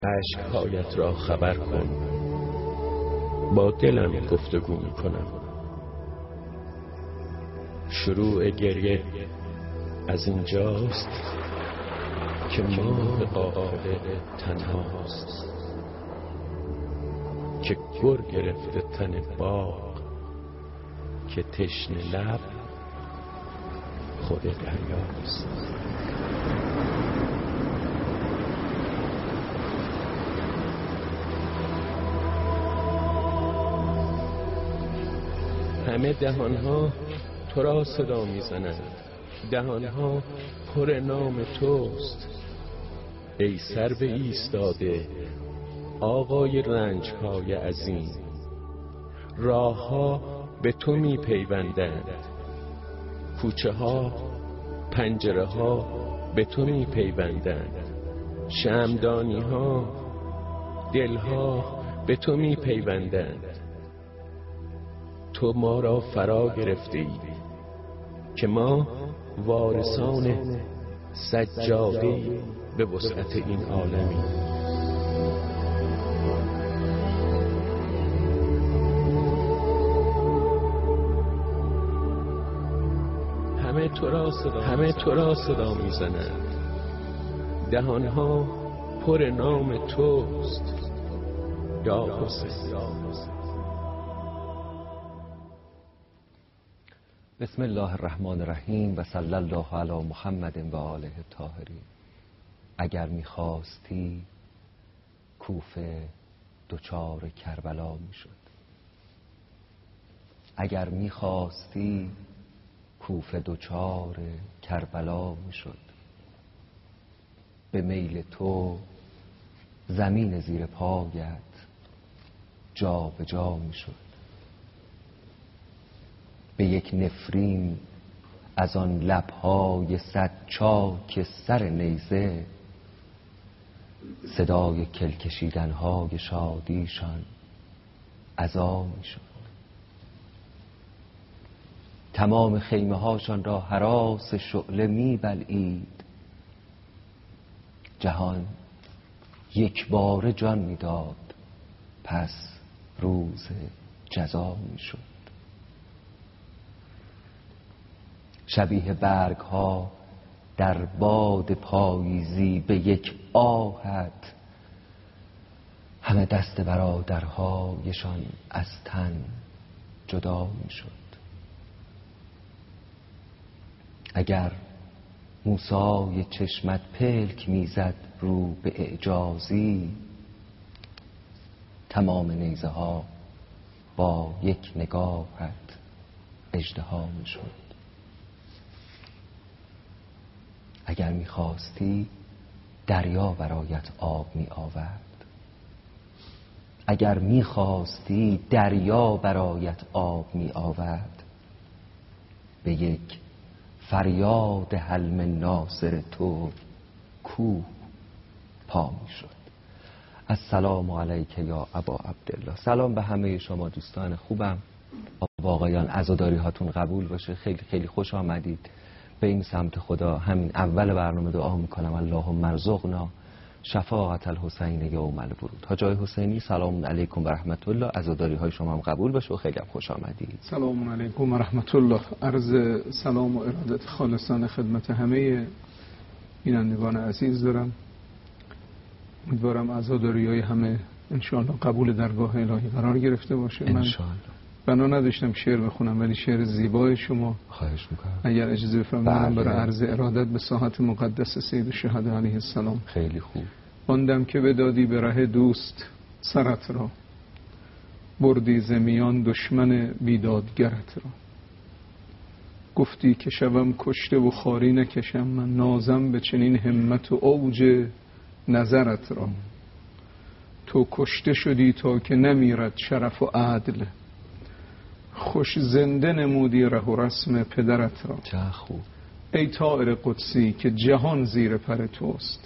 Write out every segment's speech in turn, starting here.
اشک‌هایت را خبر کن، با دلم گفتگو میکنم. شروع گریه از اینجاست که ماه قاقله تنهاست، که گر گرفته تن باغ، که تشنه لب خود دریاست. همه دهانها تو را صدا میزنند، دهانها پر نام توست. ای سر به ایستاده آقای رنجهای عظیم، راهها به تو می پیوندند، کوچه ها پنجره ها به تو می پیوندند، شمعدانی ها دلها به تو می پیوندند. تو ما را فرا گرفته ای که ما وارثان سجاده به وسعت این عالمی. همه تو را صدا میزنند، دهانها پر نام توست. یا حسین. بسم الله الرحمن الرحیم و صلی الله علی محمد و آله الطاهرین. اگر میخواستی کوفه دچار کربلا میشد، اگر میخواستی کوفه دچار کربلا میشد. به میل تو زمین زیر پایت جا به جا میشد. به یک نفرین از آن لبهای صد چاک سر نیزه، صدای کل کشیدنهای شادیشان عزا میشد. تمام خیمه هاشان را هراس شعله میبلعید. جهان یک بار جان میداد، پس روز جزا میشد. شبیه برگ ها در باد پاییزی به یک آهت، همه دست برادرهایشان از تن جدا می شد. اگر موسی چشمت پلک میزد رو به اعجازی، تمام نیزه ها با یک نگاهت اژدها می شد. اگر میخواستی دریا برایت آب می آورد، اگر میخواستی دریا برایت آب می آورد. به یک فریاد حلم ناصر تو کوه پا می شد. السلام علیک یا ابا عبدالله. سلام به همه شما دوستان خوبم. واقعا عزاداری هاتون قبول باشه. خیلی خیلی خوش آمدید به این سمت خدا. همین اول برنامه دعا میکنم اللهم ارزقنا شفاعت الحسین یوم الورود. حاج آقای حسینی سلام علیکم و رحمت الله. عزاداری های شما هم قبول باشه و خیلی هم خوش آمدید. سلام علیکم و رحمت الله. عرض سلام و ارادت خالصانه خدمت همه بینندگان عزیز دارم. امیدوارم عزاداری های همه انشاءالله قبول درگاه الهی قرار گرفته باشه. انشاءالله. بنا نداشتم شعر بخونم، ولی شعر زیبای شما خواهش میکنم اگر اجازه بفرمایید برای عرض ارادت به ساحت مقدس سید الشهدا علیه السلام. خیلی خوب. ماندم که بدادی به ره دوست سرت را، بردی ز میان دشمن بیدادگرت را. گفتی که شوم کشته و خاری نکشم، من نازم به چنین همت و اوج نظرت را. تو کشته شدی تا که نمیرد شرف و عدل، خوش زنده نمودی ره و رسم پدرت را. چه خوب. ای طائر قدسی که جهان زیر پر توست،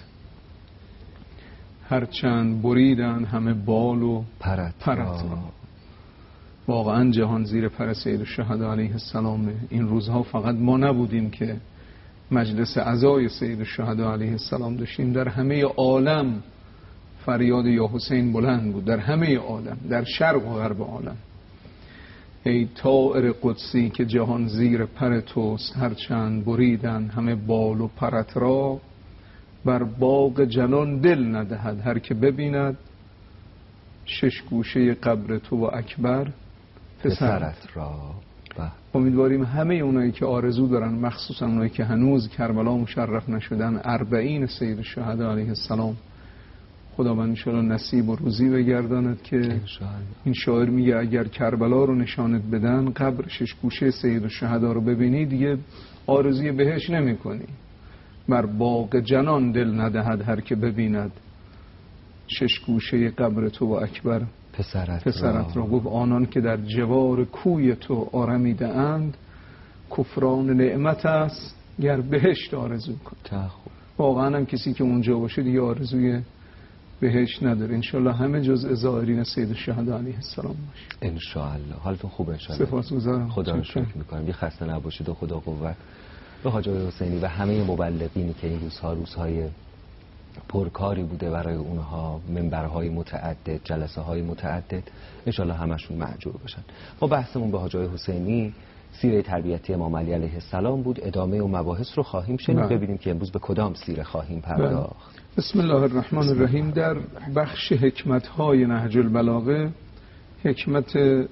هرچند بریدن همه بال و پرت را. واقعا جهان زیر پر سید الشهدا علیه السلام. این روزها فقط ما نبودیم که مجلس عزای سید الشهدا علیه السلام داشتیم، در همه عالم فریاد یا حسین بلند بود در همه عالم، در شرق و غرب عالم. ای طائر قدسی که جهان زیر پر توست، هرچند بریدن همه بال و پرت را، بر باغ جنان دل ندهد هر که ببیند، شش گوشه قبر تو و اکبر پسرت را. امیدواریم همه اونایی که آرزو دارن، مخصوصا اونایی که هنوز کربلا مشرف نشدن، 40 سید الشهدا علیه السلام، خداوند انشاءالله نصیب و روزی بگرداند که این شاعر میگه اگر کربلا رو نشانت بدن، قبر شش گوشه سید الشهدا رو ببینی، دیگه آرزوی بهش نمی کنی. بر باغ جنان دل ندهد هر که ببیند، شش گوشه قبر تو و اکبر پسرت را. گفت آنان که در جوار کوی تو آرمیده اند، کفران نعمت است گر بهشت آرزو کن. واقعا هم کسی که اونجا باشه دیگه آرزوی بهشت نداره. انشالله همه جزء زائرین سید الشهدا علیه السلام باشه انشالله. حالتون خوبه انشالله. سپاسگزارم. خدا رو شکر میکنم. یه خسته نباشید و خدا قوت به حاج آقای حسینی و همه مبلغینی که این روزهای پرکاری بوده برای اونها، منبرهای متعدد، جلسه های متعدد، انشالله همشون مأجور بشن. ما بحثمون به حاج آقای حسینی سیره تربیتی امام علی علیه السلام بود. ادامه و مباحث رو خواهیم شنید. ببینیم که امروز به کدام سیره خواهیم پرداخت. بسم الله الرحمن الرحیم. در بخش حکمت های نهج البلاغه، حکمت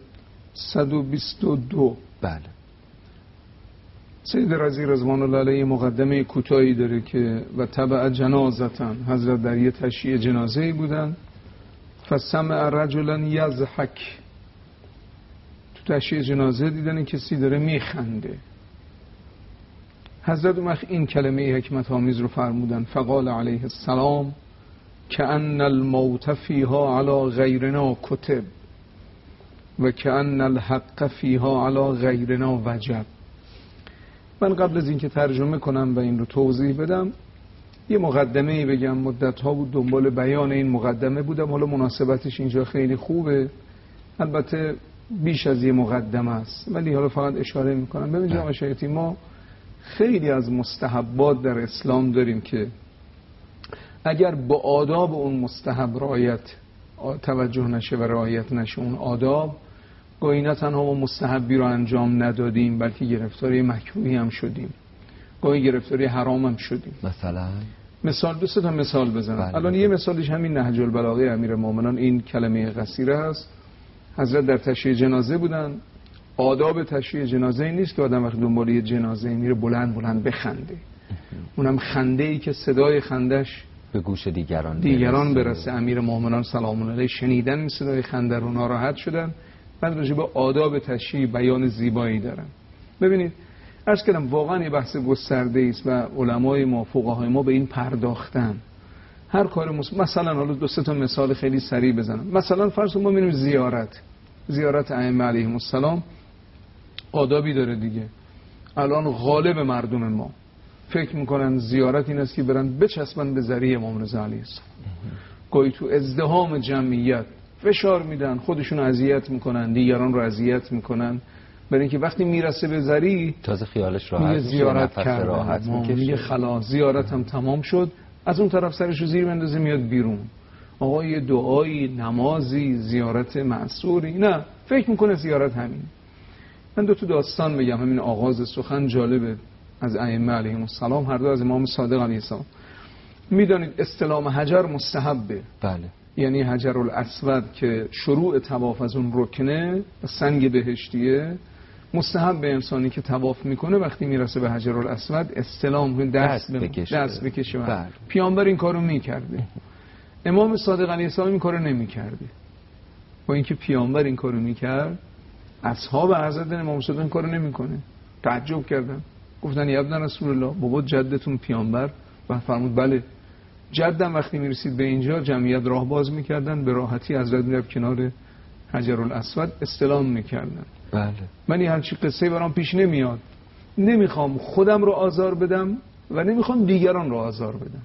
122. بله. سید رضی رضوان الله علیه مقدمه کوتاهی داره که و تبع جنازتن، حضرت در یه تشییع جنازه‌ای بودن، فسمع رجلا یضحک، تو تشییع جنازه دیدن کسی داره میخنده. حضرت این کلمه حکمت آمیز رو فرمودن، فقال علیه السلام کأن الموت فیها علی غیرنا کتب و کأن الحق فیها علی غیرنا وجب. من قبل از اینکه ترجمه کنم و این رو توضیح بدم، یه مقدمه‌ای بگم. مدت‌ها بود دنبال بیان این مقدمه بودم، حالا مناسبتش اینجا خیلی خوبه. البته بیش از یه مقدمه است، ولی حالا فقط اشاره میکنم. ببین جناب شیخی، ما خیلی از مستحبات در اسلام داریم که اگر با آداب اون مستحب رعایت توجه نشه و رعایت نشه اون آداب، گاهی نه تنها ما مستحبی رو انجام ندادیم، بلکه گرفتاری مکروهی هم شدیم، گاهی گرفتاری حرام هم شدیم. مثال دو سه تا مثال بزنم. الان یه مثالش همین نهج البلاغه امیرالمومنین، این کلمه قصیره هست. حضرت در تشییع جنازه بودن. آداب تشییع جنازه این نیست که آدم وقت دنبال یه جنازه میره بلند بلند بخنده، اونم خنده ای که صدای خندش به گوش دیگران برسه. امیرالمومنین سلام الله علیه شنیدن این صدای خنده رو ناراحت شدن. بعد راجع به آداب تشییع بیان زیبایی دارن. ببینید عرض کردم واقعا یه بحث گسترده است و علمای ما، فقهای ما به این پرداختن. هر کار مثلا حالا دو سه تا مثال خیلی سریع بزنم. مثلا فرض ما میریم زیارت ائمه علیهم السلام، آدابی داره دیگه. الان غالب مردم ما فکر میکنن زیارت این است که برن بچسبن به ذریع امام رضا علیه السلام. گاهی تو ازدحام جمعیت فشار میدن، خودشون اذیت میکنن، دیگران رو اذیت میکنن، برای اینکه وقتی میرسه به ذریع تازه خیالش راحت میشه، زیارت کردن، میگه خلاص زیارت هم تمام شد. از اون طرف سرش رو زیر بندازه میاد بیرون. آقا یه دعایی، نمازی، زیارت معصوری، نه، فکر میکنه زیارت همین. من دو تا داستان بگم. همین آغاز سخن جالبه از ائمه علیهم السلام، هر دو از امام صادق علیه السلام. میدانید استلام حجر مستحبه. بله. یعنی حجر الاسود که شروع طواف از اون رکنه و سنگ بهشتیه، مستحب به انسانی که طواف میکنه وقتی میرسه به حجر الاسود استلام دست بکشه. پیامبر این کارو میکرده. امام صادق علیه السلام این کارو نمیکرده. با اینکه پیامبر این کارو میکرد، اصحاب حضرت امام صادق این کارو نمیکنه. تعجب کردن، گفتن یا ابن رسول الله، بابا جدتون پیامبر؟ و فرمود بله. جدم وقتی میرسید به اینجا جمعیت راه باز میکردن، به راحتی حضرت میرفت کنار حجر الاسود استلام میکردن. بله. من این هرچی قصه برام پیش نمیاد. نمیخوام خودم رو آزار بدم و نمیخوام دیگران رو آزار بدم.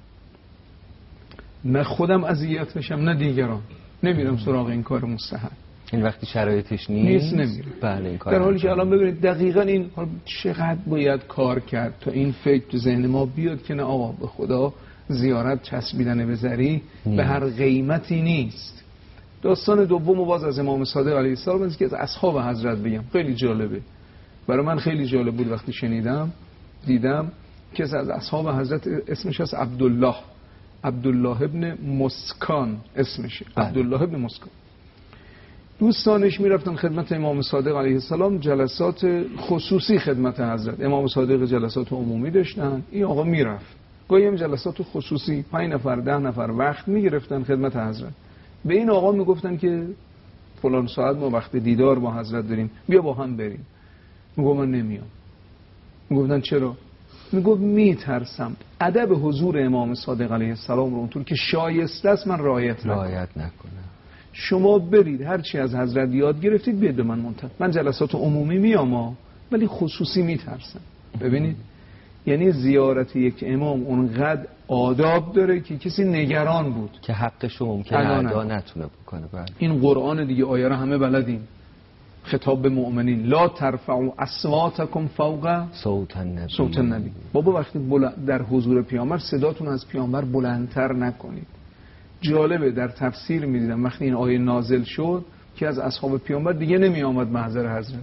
نه خودم اذیت بشم نه دیگران. نمیرم سراغ این کار مستحب. این وقتی شرایطش نیست نمیره. بله این کار. در حالی که الان ببینید دقیقاً این چقدر باید کار کرد تا این فکر تو ذهن ما بیاد که نه آقا به خدا زیارت چسبیدن به زری به هر قیمتی نیست. داستان دوم باز از امام صادق علیه السلام است که از اصحاب حضرت بگم، خیلی جالبه، برای من خیلی جالب بود وقتی شنیدم دیدم که از اصحاب حضرت اسمش هست عبدالله ابن مسکان اسمشه، عبدالله ابن مسکان. دوستانش میرفتن خدمت امام صادق علیه السلام، جلسات خصوصی خدمت حضرت. امام صادق جلسات عمومی داشتن، این آقا میرفت گاهی هم جلسات خصوصی 5 نفر 10 نفر وقت میگرفتن خدمت حضرت. به این آقا میگفتن که فلان ساعت ما وقت دیدار با حضرت داریم، بیا با هم بریم. میگم من نمیام. میگفتن چرا؟ میگفت میترسم ادب حضور امام صادق علیه السلام رو اونطور که شایسته است من رعایت نکنم. شما برید هر چی از حضرت یاد گرفتید بیاد به من منتقل. من جلسات عمومی میام ولی خصوصی میترسم. ببینید یعنی زیارت یک امام اونقدر آداب داره که کسی نگران بود که حقشو ممکنه ادا نتونه بکنه. این قرآن دیگه آیه رو همه بلدیم. خطاب به مؤمنین لا ترفعوا اصواتکم فوق صوت النبی. بابا وقتی در حضور پیامبر صداتون از پیامبر بلندتر نکنید. جالبه در تفسیر میدیدم وقتی این آیه نازل شد که از اصحاب پیامبر دیگه نمی آمد محضر حضرت.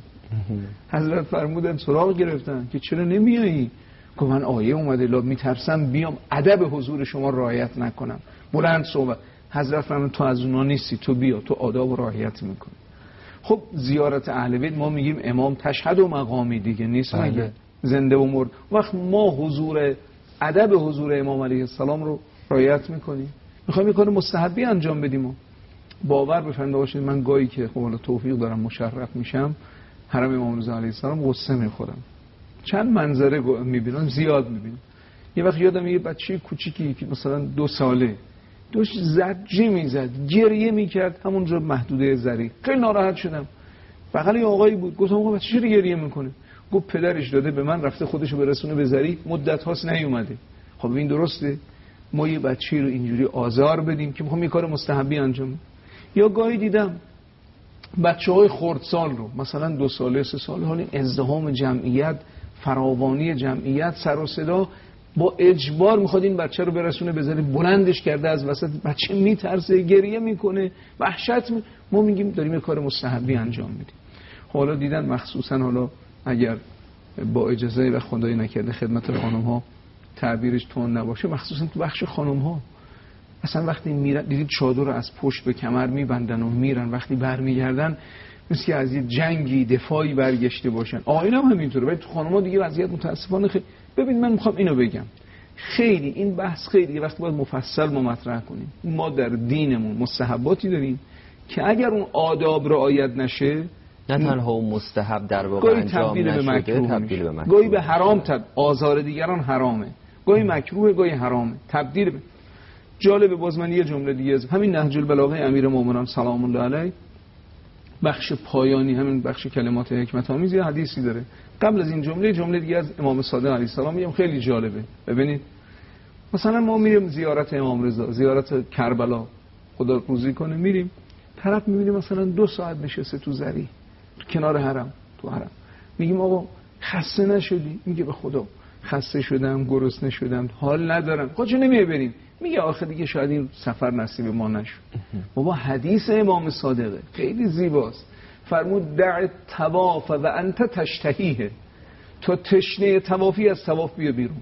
حضرت فرمودن سراغ گرفتن که چرا نمیایی؟ که من آیه اومده لا میترسم بیام ادب حضور شما رعایت نکنم، بلند صحبت. حضرت فرمود تو از اونا نیستی، تو بیا، تو آداب رعایت میکنی. خب زیارت اهل بیت ما میگیم امام تشهد و مقامی دیگه نیست مگه زنده و مرد. وقت ما حضور ادب حضور امام علیه السلام رو رعایت میکنیم، میخوایم میکنه مستحبی انجام بدیم. و باور بفرمایید باشید من گاهی که خب حالا توفیق دارم مشرف میشم حرم امام رضا علیه السلام قصه میخورم، چند منظره میبینم، زیاد میبینم. یه وقت یادم یه بچه کوچیکی که مثلا 2 ساله داشت زجه میزد، گریه میکرد همونجا محدوده زری. خیلی ناراحت شدم. بغل یه آقایی بود، گفتم آقا بچه چرا گریه میکنه؟ گفت پدرش داده به من، رفته خودشو برسونه به زری، مدت هاست نیومده. خب این درسته ما یه بچه رو اینجوری آزار بدیم که میخوام یه کار مستحبی انجام بدیم؟ یا گاهی دیدم بچه‌های خردسال رو مثلا 2 ساله 3 ساله حال ازدحام جمعیت، فراوانی جمعیت، سر و صدا، با اجبار میخواد این بچه رو برسونه به زری، بلندش کرده از وسط، بچه میترسه، گریه میکنه، وحشت ما میگیم داریم یه کار مستحبی انجام میدیم. حالا دیدن مخصوصا حالا اگر با اجازه و خدای نکرده خدمت خانم ها تعبیرش تون نباشه، مخصوصا تو بخش خانم ها اصلا وقتی میرن دیدید چادر رو از پشت به کمر میبندن و میرن، وقتی برمیگردن مثل که از یه جنگی دفاعی برگشته باشن. آقایون هم همینطوره، ولی تو خانم‌ها دیگه وضعیت متاسفانه خیلی. ببین من میخوام اینو بگم، خیلی این بحث خیلی وقتی باید مفصل ما مطرح کنیم. ما در دینمون مستحباتی داریم که اگر اون آداب رعایت نشه، نه تنها اون مستحب در واقع انجام نشده، تبدیل به مکروه، گاهی به حرام آزار دیگران حرامه، گاهی مکروه، گاهی حرامه، تبدیل به. جالبه باز من یه جمله دیگه از همین نهج البلاغه امیرالمومنین سلام الله علیه بخش پایانی، همین بخش کلمات حکمت آمیز یه حدیثی داره. قبل از این جمله دیگه از امام صادق علیه السلام میگم خیلی جالبه. ببینید مثلا ما میریم زیارت امام رضا، زیارت کربلا، خدا روزی کنه، میریم طرف میبینیم مثلا 2 ساعت نشسته تو زری کنار حرم، تو حرم. میگیم آقا خسته نشدی؟ میگه به خدا خسته شدم، گرسنه شدم، حال ندارم. خب چه نمیه بریم؟ میگه آخه دیگه شاید این سفر نصیب ما نشد. بابا حدیث امام صادقه خیلی زیباست. فرمود دع طواف و انت تشتهیه، تو تشنه طوافی از طواف بیا بیرون،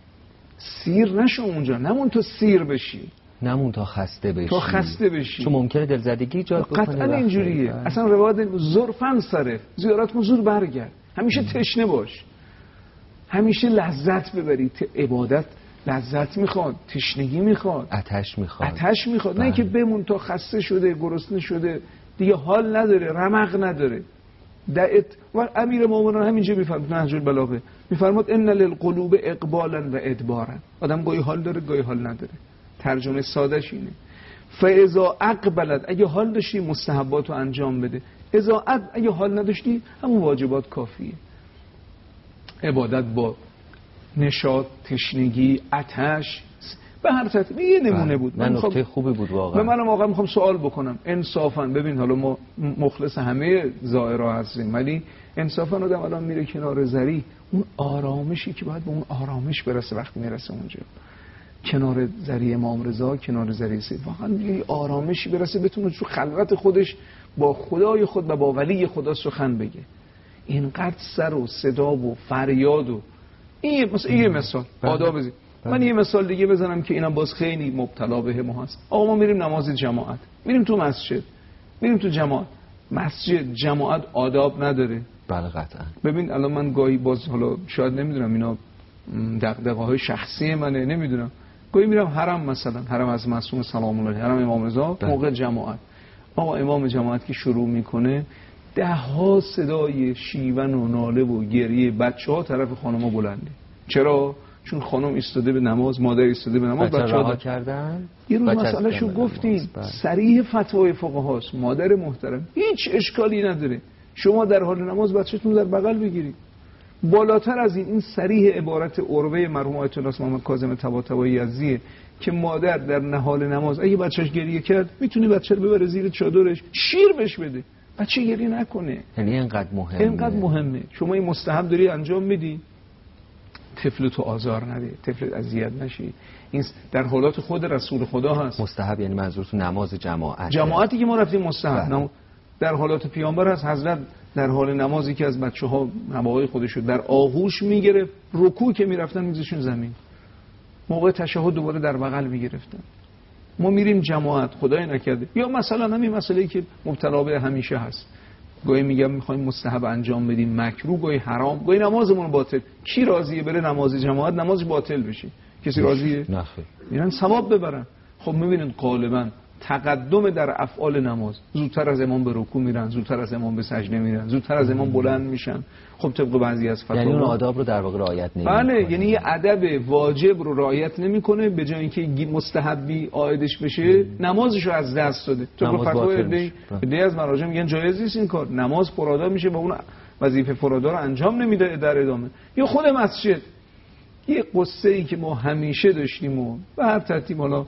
سیر نشو اونجا، نمون تو سیر بشی، نمون تا خسته بشی، چون ممکنه دلزدگی ایجاد بکنه. قطعا اینجوریه. اصلا روایت زرفن صرف، زیارت کن زور برگرد، همیشه تشنه باش، همیشه لذت ببری. عبادت لذت میخواد، تشنگی میخواد، آتش میخواد. نه که بمون تا خسته شده، گرسنه شده، دیگه حال نداره، رمق نداره. و امیر مومنان همینجا میفرماد نهج البلاغه، میفرماد ان للقلوب اقبالا و ادبارا. آدم گاهی حال داره، گاهی حال نداره. ترجمه سادهش اینه. فاذا اقبلت، اگه حال داشتی مستحبات رو انجام بده، اذا اگه حال نداشتی همون واجبات کافیه. عبادت با نشاط، تشنگی، آتش، به هر ترتیب. یه نمونه بود. من نکته خوبی بود واقعا. منم واقعا میخوام سوال بکنم انصافا. ببین حالا ما مخلص همه زائرها هستیم، ولی انصافا آدم الان میره کنار زری، اون آرامشی که باید به اون آرامش برسه وقتی میرسه اونجا، کنار ذریعه امام رضا، کنار ذریعه سید، واقعا یه آرامشی برسه، بتونه تو خلوت خودش با خدای خود و با ولی خدا سخن بگه. اینقدر سر و صدا و فریاد و این مثال آداب بزنید. من یه مثال دیگه بزنم که اینم باز خیلی مبتلا به ما هست. آقا ما میریم نماز جماعت، میریم تو مسجد، میریم تو جماعت. مسجد جماعت آداب نداره. بله قطعا. ببین الان من گاهی باز حالا شاید نمیدونم اینا دغدغه‌های شخصی منه، نمیدونم، گاهی میرم حرم، مثلا حرم از معصوم سلام الله علیه، حرم امام رضا، موقع جماعت. آقا امام جماعت که شروع میکنه 10 صدای شیون و ناله و گریه بچه‌ها طرف خانم‌ها بلنده. چرا؟ چون خانم ایستاده به نماز، مادر ایستاده به نماز، بچه‌ها کردن. یه روز مسئله‌شو گفتیم، صریح فتوای فقهاست. مادر محترم هیچ اشکالی نداره شما در حال نماز بچه‌تون در بغل بگیرید. بالاتر از این صریح عبارت عروه مرحوم آیت الله محمد کاظم طباطبایی یزدیه که مادر در نهال نماز اگه بچه‌ش گریه کرد میتونی بچه رو ببره زیر چادرش شیر بهش بده، بچه گریه نکنه. یعنی اینقدر مهمه. شما این مستحب داری انجام میدی، طفل تو آزار نده، طفل اذیت نشی. این در حالات خود رسول خدا هست. مستحب یعنی منظورتون نماز جماعتی که ما رفتیم مستحب. در حالات پیامبر هست حضرت در حال نمازی که از بچه‌ها نواهای خودشو در آغوش میگرفت، رکوع که میرفتن میذاشون زمین، موقع تشهد دوباره در بغل میگرفتن. ما میریم جماعت، خدای نکرده، یا مثلا همین مسئله‌ای که مبتلا به همیشه هست، گاهی میگم میخوایم مستحب انجام بدیم، مکروه، گاهی حرام، گاهی نمازمون باطل. کی راضیه بره نماز جماعت نمازش باطل بشه؟ کسی راضیه؟ نه خیر. میرن ثواب ببرن. خب میبینید غالبا تقدم در افعال نماز، زودتر از امام به رکوع میرن، زودتر از امام به سجده میرن، زودتر از امام بلند میشن. خب طبق بعضی از فتاوا یعنی اون آداب رو در واقع رعایت نمیکنه. بله، یعنی یه ادب واجب رو رعایت نمیکنه، به جای اینکه مستحبی عایدش بشه نمازش رو از دست داده. طبق فتوای عده از مراجع میگن جایز نیست این کار، نماز پرادا میشه با اون وظیفه پرادا رو انجام نمیده در ادامه. یا خود مسجد، یه قصه ای که ما همیشه داشتیم و به هر ترتیب حالا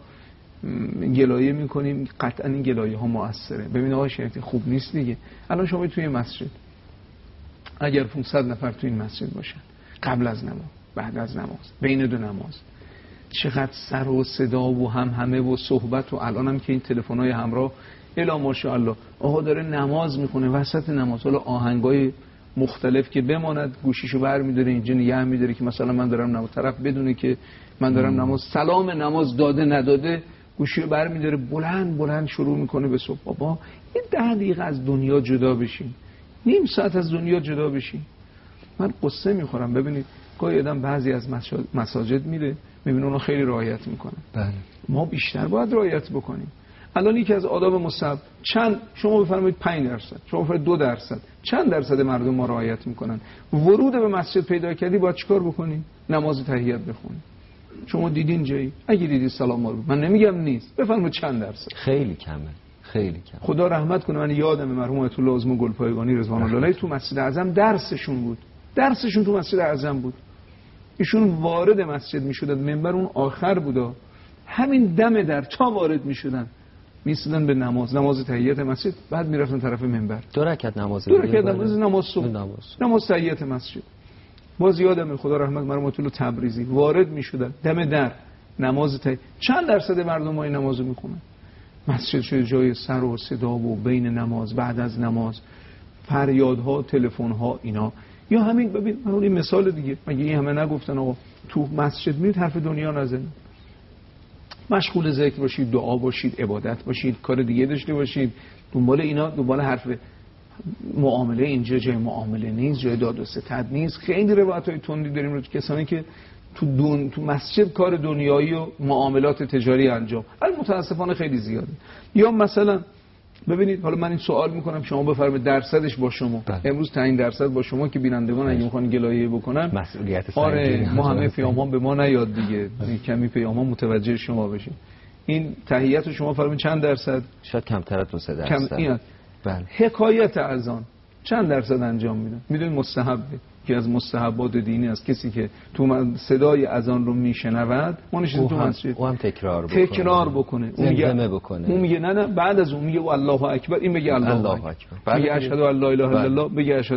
گلایه میکنیم، قطعا این گلایه ها مؤثره. ببین آقا شریعت خوب نیست دیگه. الان شما توی مسجد اگر 500 نفر توی این مسجد باشن، قبل از نماز، بعد از نماز، بین دو نماز، چقدر سر و صدا و همه و صحبت، و الانم که این تلفن‌های همراه الا ماشاءالله آقا داره نماز میخونه وسط نماز، حالا آهنگای مختلف که بماند گوشیشو برمی‌داره اینجا نگه می‌داره که مثلا من دارم نماز، طرف بدونه که من دارم نماز، سلام نماز داده نداده گوشیو برمی‌داره بلند بلند شروع میکنه به صبح. بابا این 10 دقیقه از دنیا جدا بشین، نیم ساعت از دنیا جدا بشین. من قصه میخورم. ببینید گاهی آدم بعضی از مساجد میره میبینه اونا خیلی رعایت میکنن. بله. ما بیشتر باید رعایت بکنیم. الان یکی از آداب مستحب چند، شما بفرمایید 5%، شما بفرمایید 2%، چند درصد مردم ما رعایت میکنن؟ ورود به مسجد پیدا کردی باید چیکار بکنی؟ نماز تحیت بخونی. شما دیدین جایی؟ اگه دیدی سلام علیکم، من نمیگم نیست، بفرمایید چند درصد. خیلی کمه، خیلی کم. خدا رحمت کنه، من یادم مرحوم آیت الله عظم گلپایگانی رضوان الله علیه تو مسجد اعظم درسشون بود، درسشون تو مسجد اعظم بود. ایشون وارد مسجد میشدن، منبر اون آخر بودا، همین دم در تا وارد میشدن میسیدن به نماز تحیت مسجد، بعد میرفتن طرف منبر 2 رکعت نماز، نماز صبح، نماز تحیت مسجد. باز یادم خدا رحمت مرحوم آیت الله تبریزی وارد میشدن دم در نماز تحیت. چند درصد مردم ما این نمازو میخونن؟ مسجد شده جای سر و صدا و بین نماز، بعد از نماز فریادها، تلفن‌ها، اینا. یا همین ببین من اون مثال دیگه، مگه این همه نگفتن آقا تو مسجد میرید حرف دنیا نزنید، مشغول ذکر باشید، دعا باشید، عبادت باشید، کار دیگه داشته باشید، دنبال اینا، دنبال حرف معامله. اینجا جای معامله نیست، جای داد و ستد نیست. خیلی روایت‌های تندی داریم رو کسانی که تو مسجد کار دنیایی و معاملات تجاری انجام، متاسفانه خیلی زیاده. یا مثلا ببینید، حالا من این سوال میکنم شما بفرمایید درصدش با شما. امروز تعیین درصد با شما که بینندگان اگه میخوان گلایه بکنن مسئولیت آره ما همه پیامان به ما نیاد دیگه، کمی پیامان متوجه شما بشین. این تحیت شما فرمایید چند درصد؟ شاید کمتر از 2-3%. بله. حکایت اذان چند درصد انجام میدن؟ میدونید مستحبه که از مستحبات دینی است، کسی که تو صدای اذان رو میشنود ما نشیم تو مسجد او هم تکرار بکنه، اون میگه نه بعد از اون میگه الله اکبر، این میگه الله اکبر، میگه اشهد ان لا اله الا الله، میگه اشهد.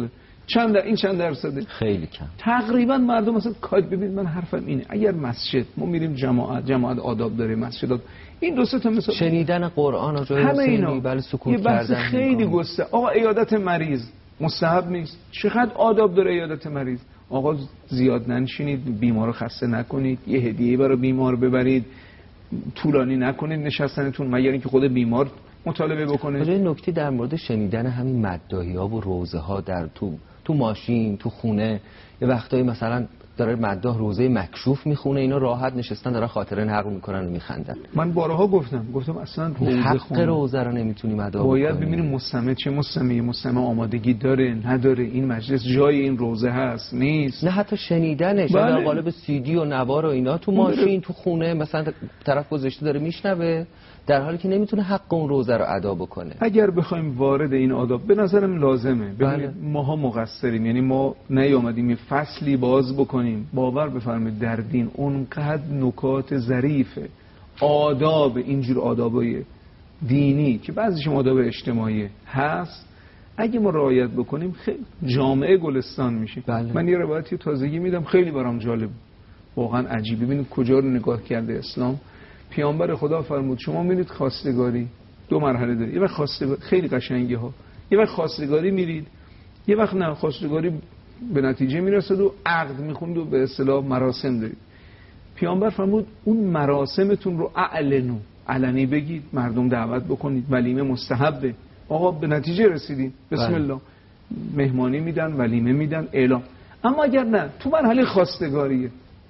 چند درصده؟ خیلی کم. تقریبا مردم مثلا کاج. ببینید من حرفم اینه، اگر مسجد ما میریم جماعت آداب داره، مسجد این دو سه تا مثلا شنیدن قرآن و جای حسینی، بله سکوت کردن، یه بحث خیلی گسته. آقا عیادت مریض مستحب نیست؟ چقدر آداب داره عیادت مریض. آقا زیاد ننشینید، بیمارو خسته نکنید، یه هدیه برای بیمار ببرید، طولانی نکنید نشستنتون مگر اینکه خود بیمار مطالبه بکنه. یه نکته در مورد شنیدن همین مداحی‌ها و روزه ها در تو ماشین، تو خونه، یه وقتایی مثلا داره مداح روزه مکشوف میخونه، اینا راحت نشستن دارن خاطره نقل میکنن و میخندن. من بارها گفتم اصلا روزه حق روزه رو نمیتونی مداح بکنی. باید ببینیم مستمع چه مستمع آمادگی داره نداره، این مجلس جای این روزه هست نیست. نه حتی شنیدنش در قالب سی دی و نوار و اینا تو ماشین تو خونه مثلا طرف گذاشته داره میشنوه در حالی که نمیتونه حق اون روزه رو ادا بکنه. اگر بخوایم وارد این آداب به نظرم لازمه. ببینید ماها مقصریم، یعنی ما نیامدیم فصلی باز بکنیم. باور بفرمایید در دین اونقدر نکات ظریفه، آداب، اینجور آدابای دینی که بعضیش آداب اجتماعی هست، اگه ما رعایت بکنیم خیلی جامعه گلستان میشه. من یه روایتی تازگی میدم خیلی برام جالب، واقعا عجیب. ببینید کجا رو نگاه کرده اسلام. پیامبر خدا فرمود شما میرید خواستگاری، دو مرحله داره. یه وقت خواستگاری خیلی قشنگه ها، یه وقت خواستگاری میرید، یه وقت نه خواستگاری به نتیجه میرسد و عقد میخوند و به اصطلاح مراسم دارید. پیامبر فرمود اون مراسمتون رو اعلنو، علنی بگید، مردم دعوت بکنید، ولیمه مستحبه. آقا به نتیجه رسیدین، بسم الله، مهمانی میدن، ولیمه میدن، اعلام. اما اگر نه تو مرحله خواستگاریه،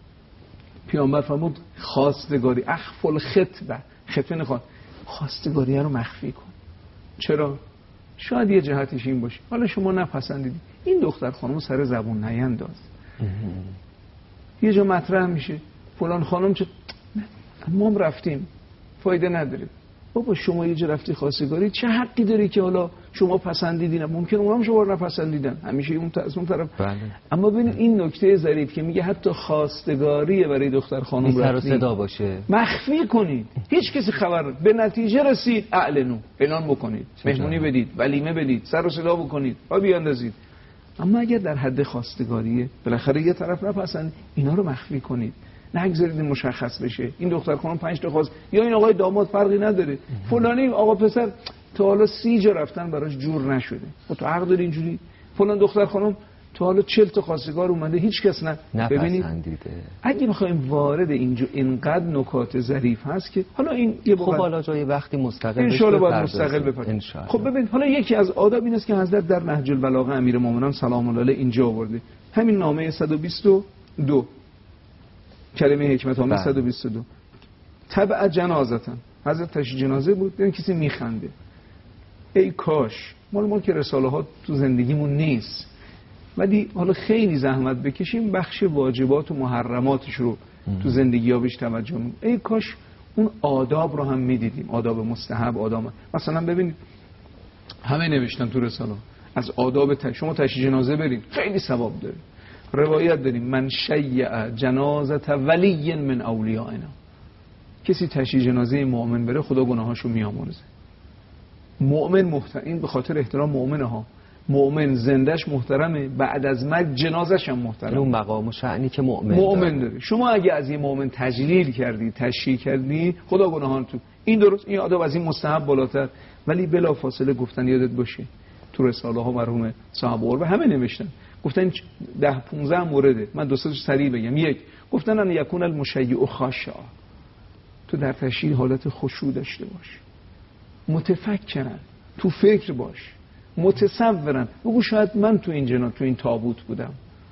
پیامبر فرمود خواستگاری اخفل خطبه نخواد، خواستگاری رو مخفی کن. چرا؟ شاید یه جهتش این باشه حالا شما نپسندیدی، این دختر خانم سر زبون نینداز. یه جا مطرح میشه فلان خانم چه ما هم رفتیم فایده نداره. بابا شما یه جا رفتی خواستگاری، چه حقی داری که حالا شما پسندیدین؟ ممکن اونها هم شما رو نپسندیدن، همیشه اون طرف. بله. اما ببینید این نکته ظریف که میگه حتی خواستگاری برای دختر خانم سر و صدا باشه، مخفی کنید، هیچ کسی خبر. به نتیجه رسید اعلنو، اعلان بکنید، مهمونی بدید، ولیمه بدید، سر و صدا بکنید، ها بیاندازید. اما اگر در حد خواستگاریه بالاخره یه طرف نپسند، اینا رو مخفی کنید، نگذارید مشخص بشه این دختر خانم 5 تا خواست یا این آقای داماد فرقی نداره، فلانی آقا پسر تا حالا 30 جا رفتن براش جور نشده، خب تو حق داری اینجوری. فلان دختر خانم تا حالا 40 تا خواستگار اومده هیچ کس ببینید. اگه بخوایم وارد اینجا اینقدر نکات ظریف هست که حالا این یه خب حالا جای وقتی مستقل ان شاء الله باید مستقل بپریم. خب ببین حالا یکی از آداب این است که حضرت در نهج البلاغه امیرالمومنین سلام الله علیه اینجا آورده، همین نامه 122 کلمه حکمت آموز 122 تبع جنازتن، حضرت تشییع جنازه بود، دیدن کسی میخنده، ای کاش ما که رساله ها تو زندگیمون نیست، ولی حالا خیلی زحمت بکشیم بخش واجبات و محرماتش رو تو زندگی ها بهش توجه کنیم، ای کاش اون آداب رو هم میدیدیم، آداب مستحب، آداب مثلا ببینید همه نوشتن تو رساله از آداب شما تشییع جنازه برید خیلی ثواب داره. روایت داریم من شیع جنازت ولی من اولیائنا، کسی تشییع جنازه مؤمن بره خدا گناهاشو میامرزه. مؤمن محترم، این به خاطر احترام مؤمنه ها، مؤمن زندش محترمه، بعد از مرگ جنازش هم محترمه، اون مقام و شأنی که مؤمن داره. شما اگه از این مؤمن تجلیل کردی، تشییع کردی، خدا گناهان تو این درست، این آداب از این مستحب بالاتر. ولی بلا فاصله گفتن یادت باشه تو رساله ها مرحوم صاحب قربه همه نوشتن، گفتن 10-15 مورده، من دو سه‌تاش سریع بگم. یک، گفتن ان یکون المشیع خاشعا، تو در تشییع حالت خشوع داشته باش، متفکرن، تو فکر باش، متصورن، بگو شاید من تو این تابوت بودم،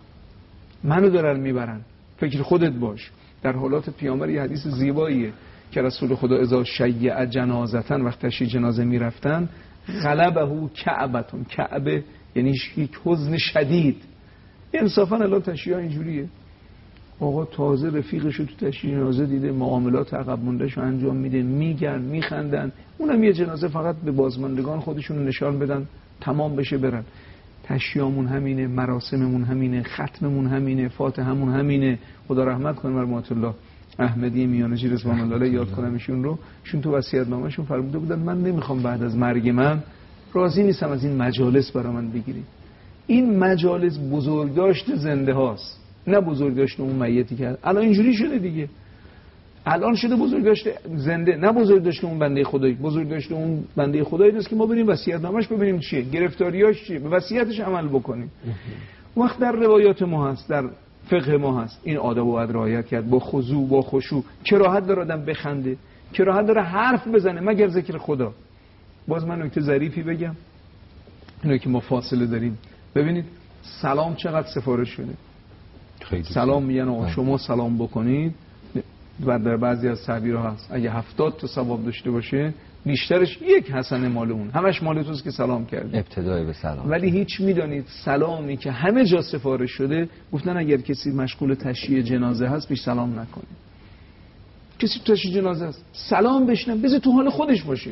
منو دارن میبرن، فکر خودت باش. در حالات پیامبر یه حدیث زیباییه که رسول خدا اذا شیع جنازتن، وقت تشییع جنازه میرفتن، غلبه کعبتون، کعبه یعنی یک حزن شدید. انصافا الان تشییع اینجوریه، آقا تازه رفیقشو تو تشییع جنازه دیده، معاملات عقب موندهشو انجام میده، میگن میخندن، اونم یه جنازه فقط به بازماندگان خودشونو نشان بدن تمام بشه برن. تشییعمون همینه، مراسممون همینه، ختممون همینه، فاتحمون همینه. خدا رحمت کنه مرحوم الله احمدی میانجی رضوان الله علیه، یاد کنم ایشون رو، ایشون تو وصیت‌نامه‌شون فرموده بودن من نمیخوام بعد از مرگ من، راضی نیستم از این مجالس برای من بگیرید. این مجالس بزرگداشت زنده هاست، نه بزرگداشت اون میتی که الان اینجوری شده دیگه. الان شده بزرگداشت زنده، نه بزرگداشت اون بنده خدایی. بزرگداشت اون بنده خدایی است که ما بریم وصیت‌نامه‌اش ببینیم چیه، گرفتاریاش چیه، به وصیتش عمل بکنیم. وقت در روایات ما هست، در فقه ما هست، این آداب رو باید رعایت کرد، با خضوع با خشوع. کراهت داره آدم بخنده، کراهت داره حرف بزنه مگر ذکر خدا. باز من نکته ظریفی بگم، اینو که ما فاصله داریم، ببینید سلام چقدر سفارش شده. سلام میگن شما سلام بکنید و در بعضی از تعبیرها هست اگه 70 تا ثواب داشته باشه بیشترش یک حسنه مال اون، همش مال توست که سلام کردی، ابتدای به سلام. ولی هیچ میدانید سلامی که همه جا سفارش شده، گفتن اگر کسی مشغول تشییع جنازه هست بیش سلام نکنه. کسی تو تشییع جنازه هست سلام بشنم، بذار تو حال خودش باشه.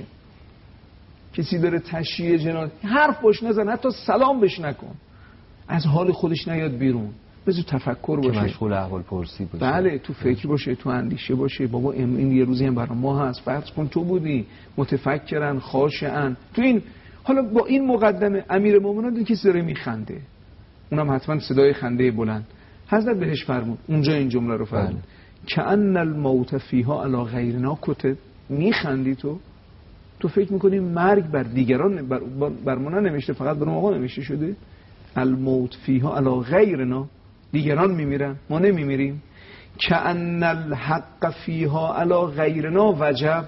کسی داره تشییع جنازه حرف باش نزن، حتی سلام بش نکن، از حال خودش نیاد بیرون، بذار تفکر باشه، که مشغول احوال پرسی باشه. بله، تو فکر باشه، تو اندیشه باشه. بابا این یه روزی هم برای ما هست، فرض کن تو بودی متفکرن خاشعن تو این. حالا با این مقدمه امیرالمومنین دیگه کسی داره میخنده، اونم حتما صدای خنده بلند. حضرت بهش فرمود اونجا این جمله رو فرمود کأن الموت فیها علی غیرنا کتب. میخندی تو فکر میکنی مرگ بر دیگران بر ما ننوشته، فقط بر ما نوشته شده. الموت فیها علی غیرنا، دیگران میمیرن ما نمیمیریم. کأن الحق فیها علی غیرنا وجب،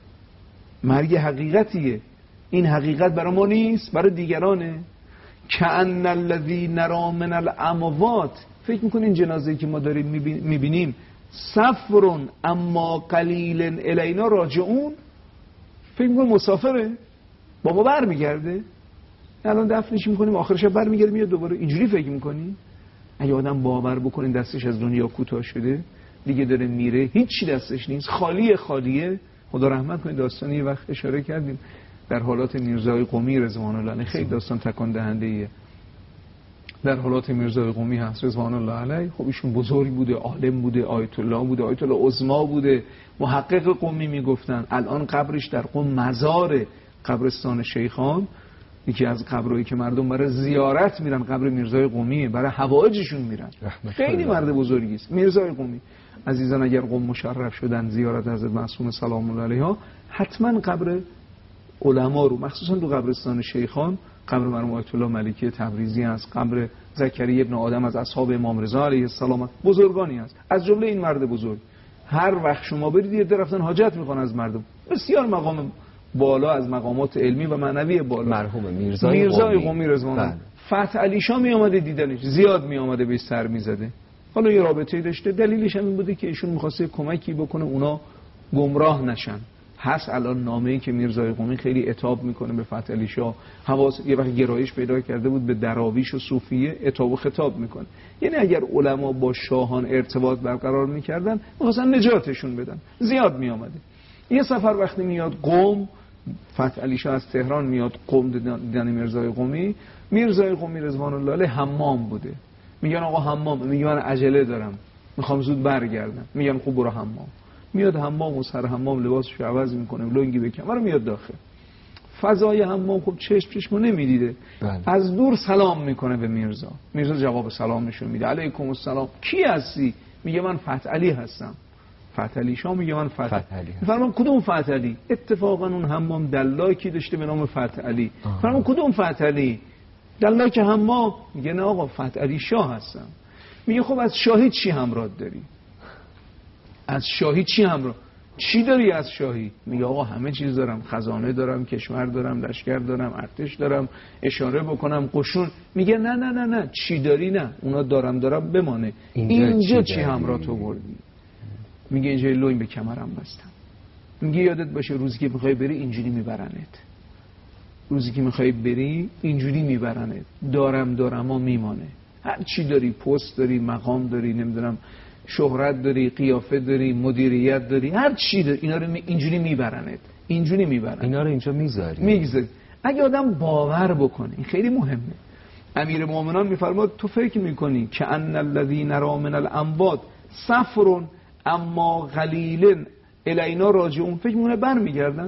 مرگ حقیقتیه، این حقیقت برای ما نیست، برای دیگرانه. کأن الذی نرا من الاموات، فکر میکنین جنازه‌ای که ما داریم میبینیم سفر اما قلیل الینا راجعون، فکر میکنیم مسافره با ما برمیگرده، الان دفنش میکنیم آخرش برمیگرده میاد دوباره. اینجوری فکر میکنی؟ اگه آدم باور بکنه دستش از دنیا کوتاه شده دیگه داره میره، هیچی دستش نیست، خالیه. خدا رحمت کنه. داستانی وقت اشاره کردیم در حالات میرزای قمی رضوان الله علیه، خیلی داستان تکان دهنده ایه. در حالات میرزای قمی هست رضوان الله علیه. خب ایشون بزرگ بوده، عالم بوده، آیت الله بوده، آیت الله عظما بوده، محقق قمی میگفتن. الان قبرش در قم مزار قبرستان شیخان، یکی از قبرهایی که مردم برای زیارت میرن، قبر میرزای قمی، برای حوائجشون میرن. خیلی مرد بزرگی است میرزای قمی. عزیزان اگر قم مشرف شدن زیارت حضرت معصوم سلام الله علیها، حتما قبر علما رو، مخصوصا تو قبرستان شیخان، قبر مرحوم آیت الله ملکی تبریزی است، قبر زکریا ابن آدم از اصحاب امام رضا علیه السلام، بزرگانی است، از جمله این مرد بزرگ. هر وقت شما برید یه رفتن حاجت میخوان از مردم، بسیار مقام بالا از مقامات علمی و معنوی بالا، مرحوم میرزای قمی رضوان الله. فتح علی شاه می اومده دیدنش، زیاد می اومده بهش سر میزده. حالا یه رابطه‌ای داشته، دلیلش هم این بوده که ایشون می‌خواسته کمکی بکنه اونا گمراه نشن. هست الان نامه‌ای که میرزای قمی خیلی عتاب میکنه به فتح علی شاه، یه وقت گرایش پیدا کرده بود به دراویش و صوفیه، عتاب و خطاب میکنه. یعنی اگر علما با شاهان ارتباط برقرار میکردن می‌خواستن نجاتشون بدن، زیاد می اومده. یه سفر وقتی میاد قم، فتح علی شاه از تهران میاد قم دیدن میرزای قمی. میرزای قمی رضوان الله علیه حمام بوده. میگن آقا حمام، میگه من عجله دارم میخوام زود برگردم. میگن خوب برو حمام. میاد حمام و سر حمام لباسش رو عوض میکنه، لنگی به کمر میاد داخل. فضای حمام خب چشمو نمیدیده، از دور سلام میکنه به میرزا. میرزا جواب سلامشو میده، علیکم السلام، کی هستی؟ میگه من فتح علی هستم. فتح علی شاه میگه من فتح علی. فرمان کدوم فتح علی؟ اتفاقا اون حمام دلاکی داشته به نام فتح علی. فرمان کدوم فتح علی؟ دلاک حمام. میگه نه آقا فتح علی شاه هستم. میگه خب از شاهی چی همراه داری؟ از شاهی چی همراه؟ چی داری از شاهی؟ میگه آقا همه چیز دارم، خزانه دارم، کشور دارم، لشکر دارم، ارتش دارم، اشاره بکنم قشون. میگه نه نه نه نه، چی داری؟ نه اونا دارم بمانه. اینجا چی همراه تو بردی؟ میگه اینجا لوین به کمرم بستم. میگه یادت باشه روزی که میخوای بری اینجوری میبرنت، روزی که میخوای بری اینجوری میبرنت، دارم ها میمانه. هر چی داری، پست داری، مقام داری، نمیدونم شهرت داری، قیافه داری، مدیریت داری، هر چی داری، اینا رو اینجوری میبرنت، اینجوری میبرن، اینا رو اینجا میذاری. اگه آدم باور بکنه، این خیلی مهمه. امیر مومنان میفرماد تو فکر میکنی که ان الذی نرا من الاموات سفر اما قلیل الینا راجعون، فکر میکنه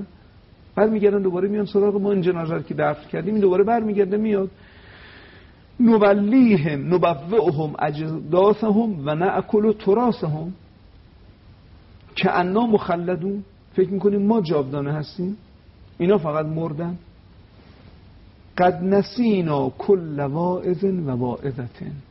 برمیگردن دوباره میان سراغ ما، این جنازه که دفن کردیم این دوباره برمیگرده میاد. نولیهم نبوئهم اجداثهم و نأکل تراثهم کأننا مخلدون. فکر میکنیم ما جاودانه هستیم، اینا فقط مردن. قد نسینا کل واعظ و واعظة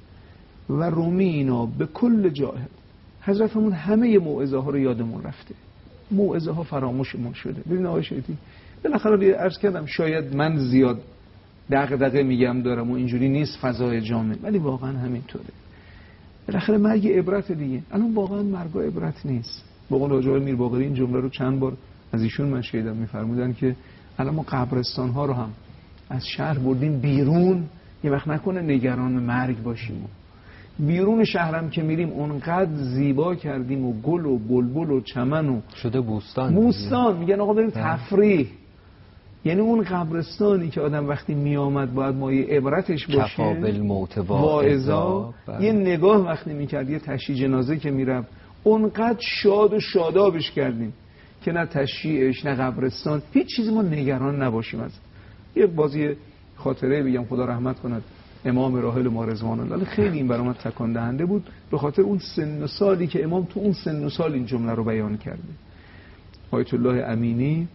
و رمینا به کل جاهد. حضرتمون همه موعظه ها رو یادمون رفته، موعظه ها فراموشمون شده. ببین آقای شیطی، بالاخره عرض کردم شاید من زیاد دغدغه میگم دارم و اینجوری نیست فضای جامعه، ولی واقعا همینطوره. بالاخره مرگ عبرت دیگه. الان واقعا مرگ عبرت نیست. با قول حاج آقای میرباقری این جمله رو چند بار از ایشون من شنیدم، میفرمودن که الان ما قبرستان ها رو هم از شهر بردیم بیرون، یه وقت نکنه نگران مرگ باشیم. بیرون شهرم که میریم اونقدر زیبا کردیم و گل و بلبل و چمن و شده بوستان میگن آقا بریم تفریح. یعنی اون قبرستانی که آدم وقتی میامد باید مایه عبرتش باشه، کفا بالموت واعظا، یه نگاه وقتی میکرد، یه تشییع جنازه که میرفت اونقدر شاد و شادابش کردیم که نه تشییعش نه قبرستان هیچ چیزی ما نگران نباشیم. از یه بازی خاطره بگم، خدا رحمت کند امام راحل ما رضوان الله، خیلی این برام تکان دهنده بود به خاطر اون سن و سالی که امام تو اون سن و سال این جمله رو بیان کرده. آیت الله امینی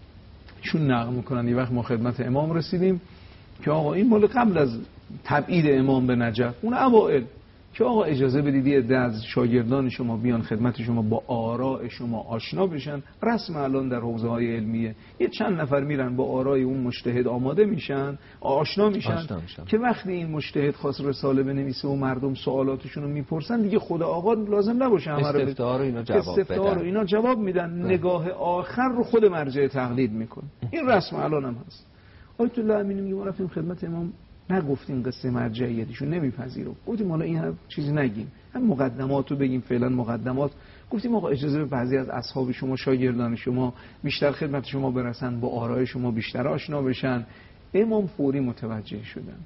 چون نقل میکنن یه وقت ما خدمت امام رسیدیم که آقا این مال قبل از تبعید امام به نجف، اون اوائل، که آقا اجازه بدید یه عده از شاگردان شما بیان خدمت شما با آراء شما آشنا بشن. رسم الان در حوزه های علمیه یه چند نفر میرن با آراء اون مجتهد آماده میشن، آشنا میشن که وقتی این مجتهد خاص رساله بنویسه و مردم سوالاتشون رو میپرسن دیگه خدا آقا لازم نباشه همه رو استفتاء رو اینا جواب میدن، نگاه آخر رو خود مرجع تقلید میکنه. این رسم الان هم هست. آیت الله امینی میگه ما رفتیم خدمت امام، نگفتیم قصه مرجعیتشون نمیپذیره، گفتیم حالا این هم چیزی نگیم، هم مقدمات رو بگیم، فعلا مقدمات. گفتیم آقا اجازه به بعضی از اصحاب شما شاگردان شما بیشتر خدمت شما برسن، با آرای شما بیشتر آشنا بشن. امام فوری متوجه شدن،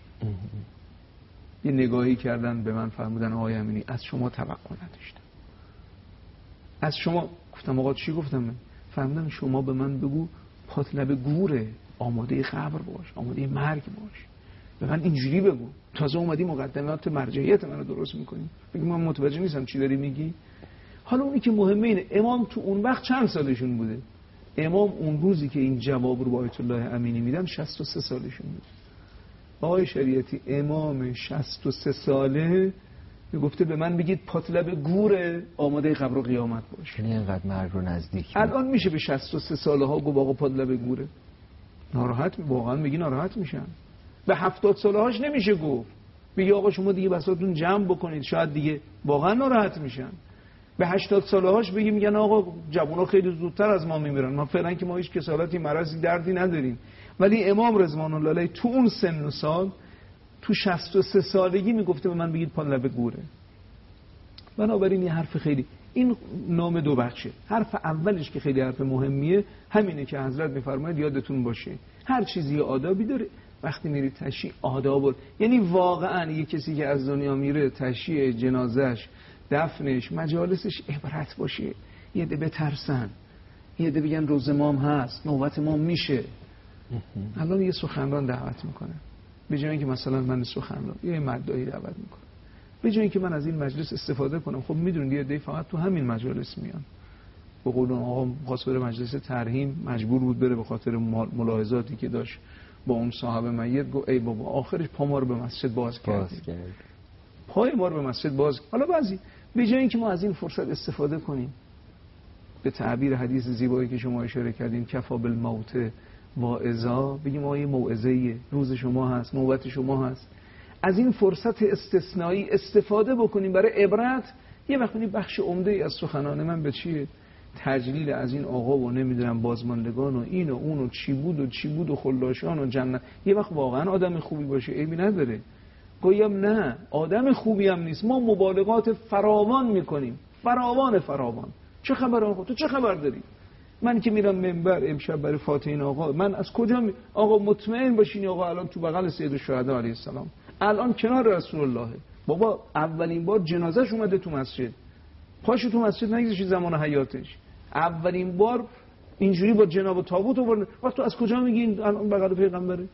یه نگاهی کردن به من، فرمودن آقای امینی از شما توقع نداشتم، از شما. گفتم آقا چی گفتم من؟ فرمودن شما به من بگو پاتلب گوره، آماده قبر باش، آماده مرگ باش. به من اینجوری بگو. تازه اومدی مقدمات مرجعیت منو درست میکنی، بگی من متوجه نیستم چی داری میگی. حالا اونی که مهمه اینه امام تو اون وقت چند سالشون بوده. امام اون روزی که این جواب رو با آیت الله امینی میدن 63 سالشون بود. آقای شریعتی امام 63 ساله میگفته به من بگید پاتلب گوره، آماده قبر و قیامت باش. یعنی اینقدر مرگ رو نزدیک. الان میشه به 63 ساله ها گفت آقا پاتلب گوره؟ ناراحت واقعا میگی ناراحت میشن. به 70 ساله هاش نمیشه گفت، میگه آقا شما دیگه بساطتون جمع بکنید، شاید دیگه واقعا ناراحت میشن. به 80 ساله هاش میگن آقا جوونا خیلی زودتر از ما میمیرن، ما فعلا که ما هیچ کسالتی مرضی دردی نداریم. ولی امام رضوان الله علیه تو اون سن و سال، تو 63 سالگی میگفته به من بگید پاتلب گوره. بنابراین یه حرف خیلی، این نام دو بخشه. حرف اولش که خیلی حرف مهمیه همینه که حضرت میفرماید یادتون باشه هر چیزی آدابی داره. وقتی میری تشییع آداب، یعنی واقعا یه کسی که از دنیا میره تشییع جنازش، دفنش، مجالسش عبرت باشه. یه ده بترسن، یه ده بگن روز مام هست، نوبت مام میشه. الان یه سخنران دعوت میکنه، به جای اینکه مثلا من سخنران یه مدعی دعوت میکنه، به جای اینکه من از این مجلس استفاده کنم، خب میدونید یه ده فقط تو همین مجالس میان. به قول آقا خواست بره مجلس ترحیم، مجبور بود بره به خاطر ملاحظاتی که داشت با اون صاحب میت. گفت ای بابا آخرش پا ما رو به مسجد باز کرد. پای ما رو به مسجد باز. حالا بعضی به جای اینکه ما از این فرصت استفاده کنیم، به تعبیر حدیث زیبایی که شما اشاره کردین کفا بالموت واعظا، بگیم آقا یه موعظه‌ایه، روز شما هست، نوبت شما هست، از این فرصت استثنایی استفاده بکنیم برای عبرت. یه وقتی بخش عمده از سخنان من به چیه؟ تجلیل از این آقا و نمیدونم بازماندگان و این و اون و چی بود و خلاشان و جنت. یه وقت واقعا آدم خوبی باشه عیبی نداره، گویم نه آدم خوبی هم نیست، ما مبالغات فراوان میکنیم، فراوان. چه خبر آقا؟ تو چه خبر داری؟ من که میرم منبر امشب برای فاتحین آقا، من از کجا آقا مطمئن باشین آقا الان تو بغل سید الشهدا علیه السلام، الان کنار رسول الله. بابا اولین بار جنازش اومده تو مسجد، پاشو تو مسجد نگذاشی زمان حیاتش، اولین بار اینجوری با جناب تابوت آورد. وقت تو از کجا میگین الان بغل پیغمبره؟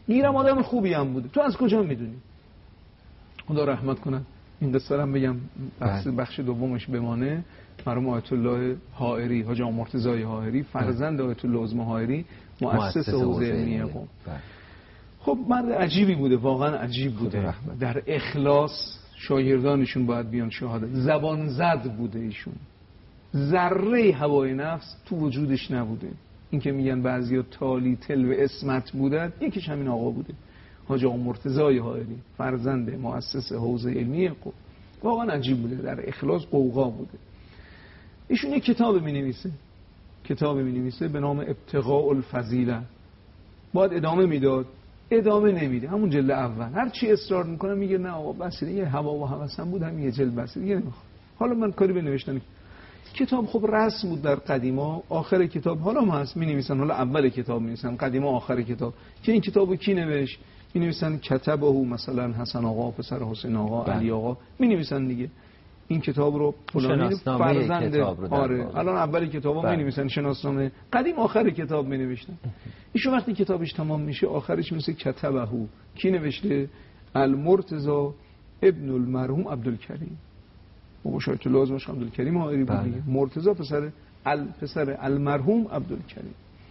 میرم آدم خوبی هم بوده. تو از کجا میدونی؟ خدا رحمت کنه. این دستارم بگم بخش دومش بمانه. مرحوم آیت الله حائری، حاج آقا مرتضی حائری، فرزند آیت الله عظمی حائری، مؤسس حوزه علمیه قم. خب مرد عجیبی بوده، واقعا عجیب بوده. در اخلاص شاگردانشون باید بیان شهادت. زبان زد بوده ایشون. ذره هوای نفس تو وجودش نبوده. این که میگن بعضیا تالی تل و اسمت بودن، یکیش همین آقا بوده. حاج آقا مرتضی حائری، فرزند مؤسس حوزه علمیه قم. واقعا عجیب بوده، در اخلاص قوقا بوده. ایشون یک کتاب می نویسه به نام ابتغاء الفضیله. باید ادامه میداد، ادامه نمیده. همون جلد اول هر چی اصرار میکنه میگه نه آقا بس دیگه، هوا و هوسم بود، همین یه جلد بس دیگه نمیخوام. حالا من کاری به نوشتن کتاب خب رسم بود در قدیما. آخر کتاب حالا هم هست می نویسن، حالا اول کتاب می نویسن، قدیما آخر کتاب. که این کتابو کی نوشت؟ می نویسن کتبه مثلا حسن آقا، پسر حسین آقا، علی آقا، می نویسن دیگه. این کتاب رو فلانی فرزند. آره الان اول کتابو می نویسن شناسنامه، قدیم آخر کتاب می نوشتن. ایشون وقتی کتابش تمام میشه آخرش میشه کتبه. کی نوشته؟ المرتضی ابن المرحوم عبدالکریم. بابا شایت لازم باشه عبدالکریم حائری بود دیگه. مرتضی پسر المرحوم عبدالکریم.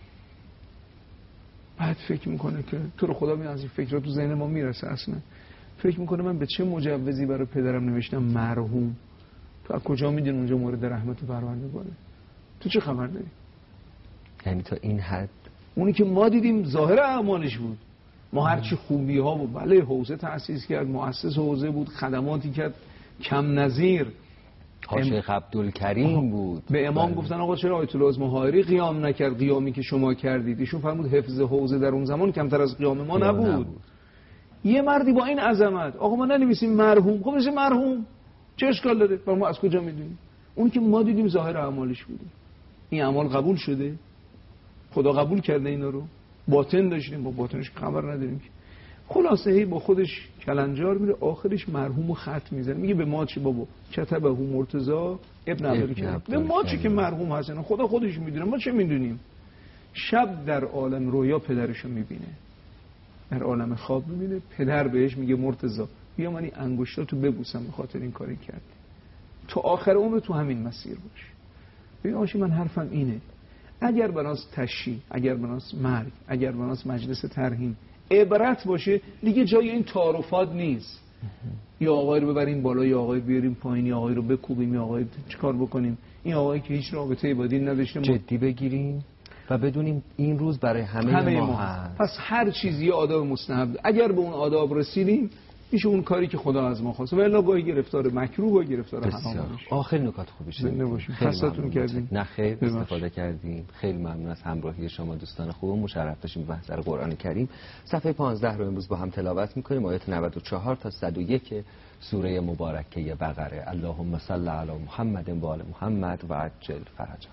بعد فکر میکنه که تو رو خدا، از این فکرات تو ذهن ما میرسه اصلا. فکر میکنه من به چه مجوزی برای پدرم نوشتم مرحوم؟ تو از کجا میدونی اونجا مورد رحمت پروردگاره؟ تو چه خبر داری؟ یعنی تا این حد اونی که ما دیدیم ظاهر اعمالش بود. ما هرچی خوبی ها بود، بله حوزه تأسیس کرد، مؤسس حوزه بود، خدماتی کرد کم نظیر. شیخ عبدالکریم بود. به امام گفتن آقا چرا آیت الله عظمی حائری قیام نکرد قیامی که شما کردید؟ ایشون فرمود حفظ حوزه در اون زمان کمتر از قیام ما نبود. یه مردی با این عظمت، آقا ما ننویسیم مرحوم؟ خب بنویسیم مرحوم، چه اشکال داره؟ ما از کجا میدونیم؟ اون که ما دیدیم ظاهر اعمالش بوده. این اعمال قبول شده؟ خدا قبول کرده اینا رو؟ باطن داشتیم، با باطنش خبر نداریم. خلاصه هی با خودش کلنجار میره، آخرش مرحوم و خط میزنه، میگه به ما چی بابا؟ کتبه مرتضی ابن عبدالکریم. به ما چی که مرحوم هستن؟ خدا خودش میدونه، ما چه میدونیم؟ شب در عالم رویا پدرشو میبینه، در عالم خواب میبینه پدر بهش میگه مرتضی بیا من این انگشتاتو ببوسم به خاطر این کاری کردی. تو آخر عمر تو همین مسیر باش. ببین آشی، من حرفم اینه، اگر بناس تشییع، اگر بناس مرگ، اگر بناس مجلس ترحیم عبرت باشه، دیگه جای این تعارفات نیست. یا آقای رو ببریم بالا، یا آقای بیاریم پایین، یا آقای رو بکوبیم، یا آقای چیکار بکنیم. این آقایی که هیچ رابطه‌ای با دین نداشته جدی بگیریم و بدونیم این روز برای همه ما هست. پس هر چیزی آداب مستحب، اگر به اون آداب رسیدیم میشه اون کاری که خدا از ما خواست. و الا گاهی گرفتار مکروه و گرفتار حرام میشه. آخر نکات خوبی شد. خستتون کردیم. نه خیر، استفاده کردیم. خیلی ممنون از همراهی شما دوستان خوب. مشرف باشیم به محضر قرآن کریم. صفحه 15 رو امروز با هم تلاوت می‌کنیم. آیات 94 تا 101 سوره مبارکه بقره. اللهم صل علی محمد و آل محمد و عجل فرجا.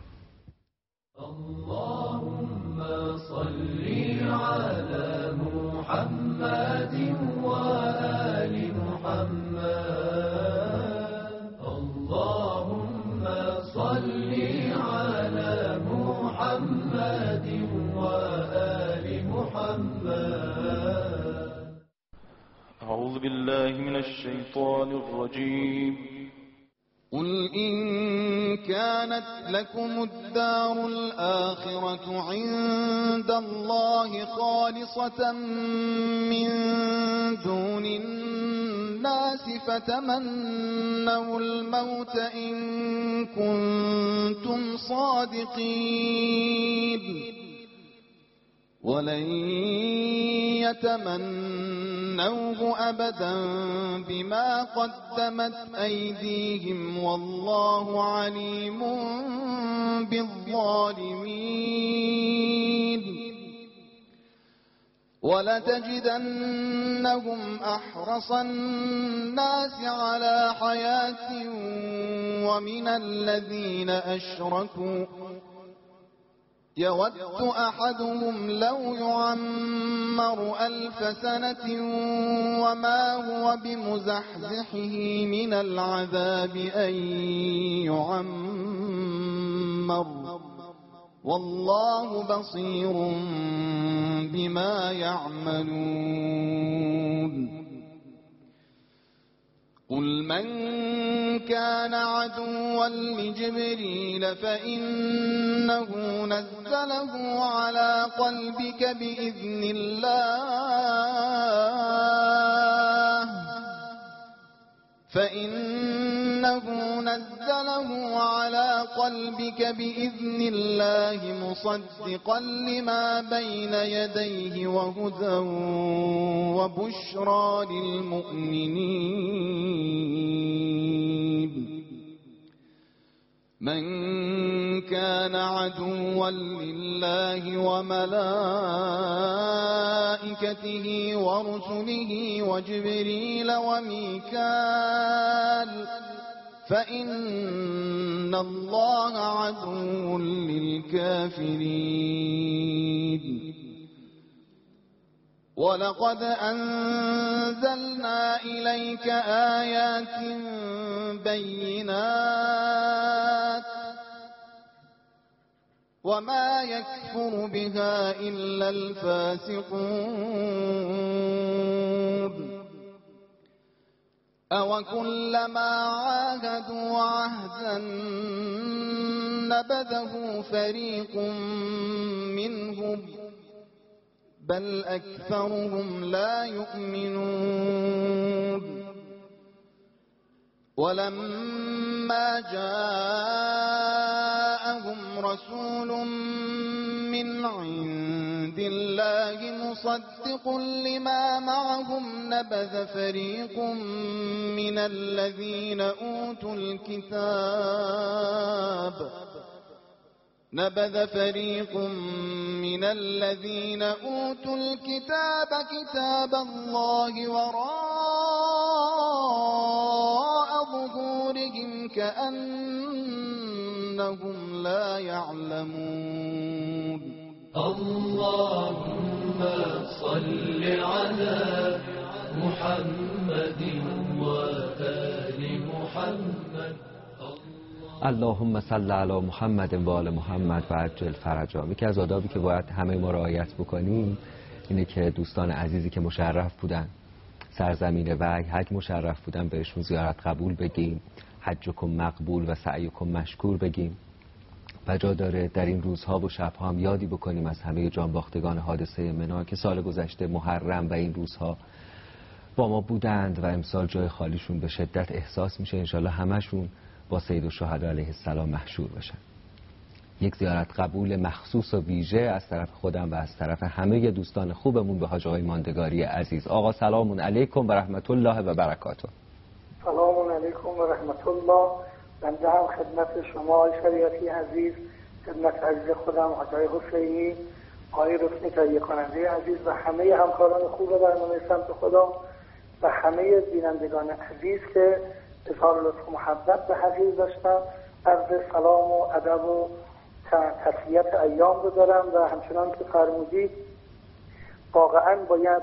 اللهم صل على محمد وآل محمد. اللهم صل على محمد وآل محمد. أعوذ بالله من الشيطان الرجيم. قل إن كانت لكم الدار الآخرة عند الله خالصة من دون الناس فتمنوا الموت إن كنتم صادقين ولن يتمنوه أبدا بما قدمت أيديهم والله عليم بالظالمين ولتجدنهم أحرص الناس على حياة ومن الذين أشركوا يود أحدهم لو يعمر 1000 سنة وما هو بمزحزحه من العذاب أن يعمر والله بصير بما يعملون قل من كان عدوا لجبريل فإنه نزله على قلبك بإذن الله مصدقا لما بين يديه وهدى وبشرى للمؤمنين من كان عدوا لله وملائكته ورسله وجبريل وميكال فإن الله عدو للكافرين ولقد أنزلنا إليك آيات بينات وما يكفر بها إلا الفاسقون أوكلما عاهدوا عهدا نبذه فريق منهم بل أكثرهم لا يؤمنون ولما جاءهم رسول من عند الله مصدق لما معهم نبذ فريق من الذين أوتوا الكتاب كتاب الله وراء ظهورهم كأنهم لا يعلمون اللهم صل على محمد وآل محمد اللهم صل علی محمد و آل محمد و عجل فرجا. یکی از آدابی که باید همه ما رعایت بکنیم اینه که دوستان عزیزی که مشرف بودن سرزمین وحی حج مشرف بودن بهشون زیارت قبول بگیم، حجکم مقبول و سعیکم مشکور بگیم و جا داره در این روزها و شبها هم یادی بکنیم از همه جانباختگان حادثه منی که سال گذشته محرم و این روزها با ما بودند و امسال جای خالیشون به شدت احساس میشه. انشالله همشون با سید الشهدا علیه السلام محشور بشن. یک زیارت قبول مخصوص و ویژه از طرف خودم و از طرف همه دوستان خوبمون به حاج آقای ماندگاری عزیز. آقا سلام علیکم و رحمت الله و برکاته. سلام علیکم و رحمت الله. بنده هم خدمت شما شریعتی عزیز، خدمت عزیز خودم حاجی حسینی، آقای رکنی تهیه کننده عزیز و همه همکاران خوب برنامه سمت خدا و همه بینندگان عزیز که اظهار لطف و محبت به حضور داشتم، عرض سلام و ادب و تسلیت ایام رو دارم و همچنان که فرمودید واقعا باید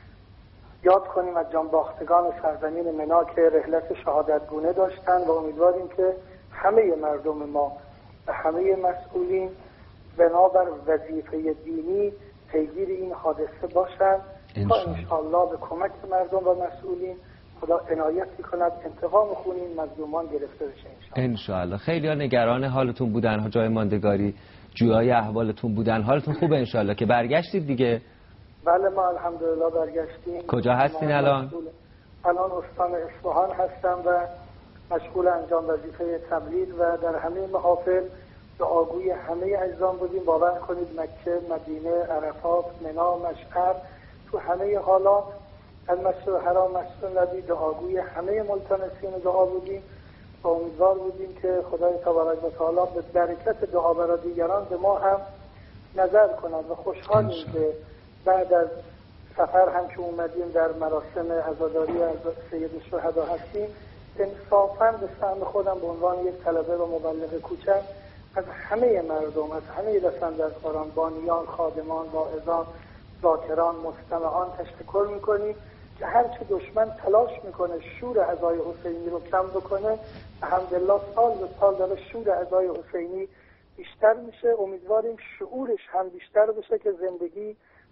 یاد کنیم از جانباختگان سرزمین منا که رحلت شهادتگونه داشتن و امیدواریم که همه مردم ما و همه مسئولین بنابر وظیفه دینی پیگیر این حادثه باشند تا انشاءالله به کمک مردم و مسئولین خدا عنایت می‌کند انتقام خون این مظلومان گرفته بشه انشاءالله. خیلی ها نگران حالتون بودن حاج آقای ماندگاری، جویای احوالتون بودن. حالتون خوبه انشاءالله که برگشتید دیگه؟ بله ما الحمدلله برگشتیم. کجا هستین الان؟ الان استان اصفهان هستم و مشغول انجام وظیفه تبلیغ و در همه محافل دعاگوی همه اجزام بودیم. باور کنید مکه، مدینه، عرفات، منا، مشعر، تو همه حالا از مسجد الحرام، مسجد نبی دعاگوی همه ملتمسین دعا بودیم و امیدوار بودیم که خدای تبارک و تعالی به برکت دعا برای دیگران به ما هم نظر کند و خوشحالیم که بعد از سفر هم که اومدیم در مراسم عزاداری از سید الشهدا هستیم انصافاً به سهم خودم به عنوان یک طلبه و مبلغ کوچک از همه مردم، از همه دستاندرکاران، بانیان، خادمان، واعظان، ذاکران، مستمعان تشکر میکنیم که هرچه دشمن تلاش میکنه شور عزای حسینی رو کم بکنه، الحمدلله سال به سال داره شور عزای حسینی بیشتر میشه. امیدواریم شعورش هم بیشتر بشه که زندگی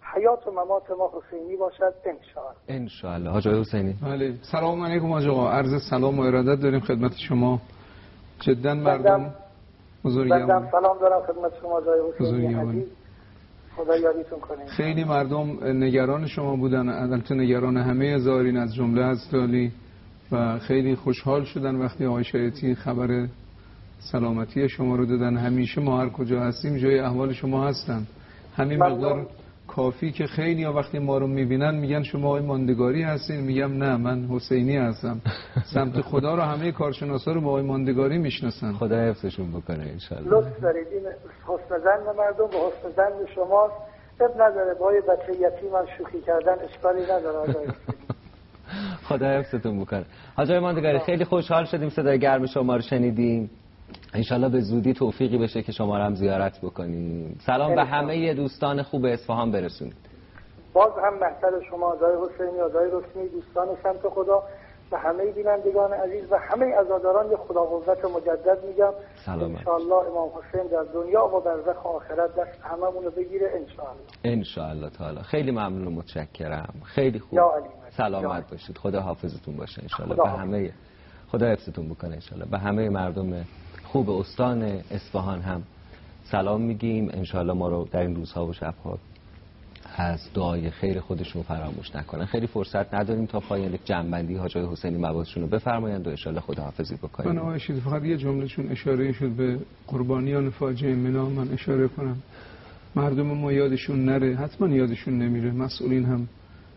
حیات و ممات ما حسینی باشد ان شاء الله. حاج آقای حسینی. بله، سلام علیکم حاج آقا. عرض سلام و ارادت داریم خدمت شما. جدا مردم بندم سلام دارم خدمت شما جای حسینی عزیز. خدا یاریتون کنه. خیلی مردم نگران شما بودن، البته نگران همه زائرین از جمله حضرت و خیلی خوشحال شدن وقتی آقای شایعی خبر سلامتی شما رو دادن. همیشه ما هر کجا هستیم جای احوال شما هستن. همین مقدار کافی که خیلی ها وقتی ما رو میبینن میگن شما آقای ماندگاری هستین، میگم نه من حسینی هستم. سمت خدا رو همه کارشناسا رو با آقای ماندگاری میشناسن. خدا حفظشون بکنه ان شاء الله. لطف دارید، این حسن ظن مردم به حسن ظن شماست. اب نداره با بچه یتیم هم شوخی کردن اشکالی نداره. خدا حفظتون بکنه. حاج آقای ماندگاری خیلی خوشحال شدیم صدای گرم شما رو شنیدیم. انشالله به زودی توفیقی بشه که شما رو هم زیارت بکنیم. سلام به همه دوستان خوب اصفهان برسونید. باز هم محضر شما آقای حسینی، آقای رسمی، دوستان سمت خدا و همه بینندگان عزیز و همه عزاداران خدا قوت مجدد میگم انشالله امام حسین در دنیا و برزخ آخرت دست هممون رو بگیره انشالله تعالی. خیلی ممنون و متشکرم. خیلی خوب. سلامت باشید. خدا حافظتون باشه انشالله. به همه خدا حفظتون بکنه انشالله. به همه مردم خوب استان اصفهان هم سلام میگیم. انشالله ما رو در این روزها و شبها از دعای خیر خودشون فراموش نکنن. خیلی فرصت نداریم تا پایان یک جنبندی حاج آقای حسینی مباحثشون رو بفرمایند و انشالله خداحافظی بکنیم. من آقای شید فقط یه جمله چون اشاره شد به قربانیان فاجعه منا من اشاره کنم. مردم ما یادشون نره، حتما یادشون نمیره. مسئولین هم